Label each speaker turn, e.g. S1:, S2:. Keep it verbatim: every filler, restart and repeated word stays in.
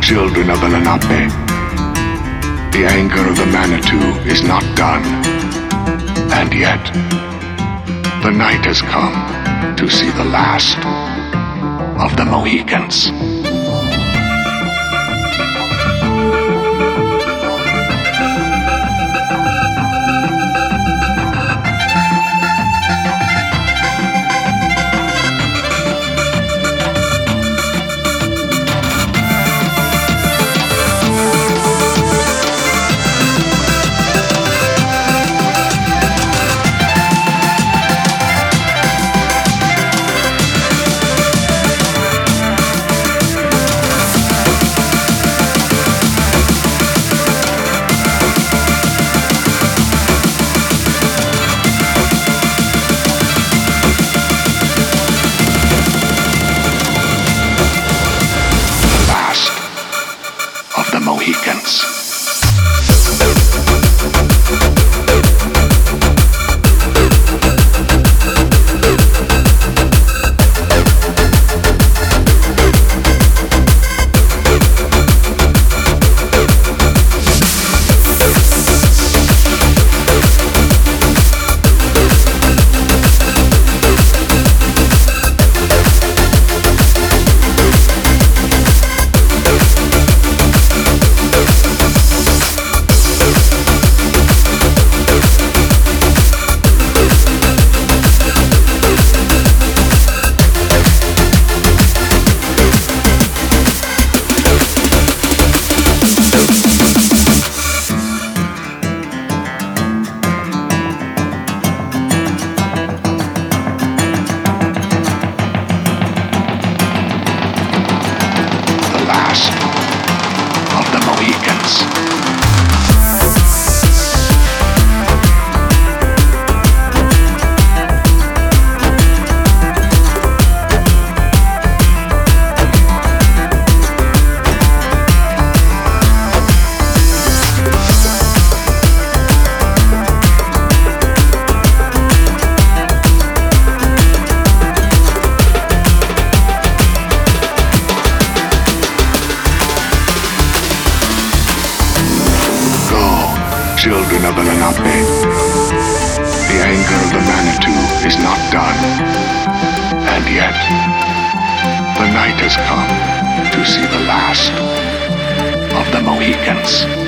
S1: children of the Lenape. The anger of the Manitou is not done, and yet the night has come to see the last of the Mohicans. Mohicans. Of the Mohicans. Children of the Lenape. The anger of the Manitou is not done, and yet the night has come to see the last of the Mohicans.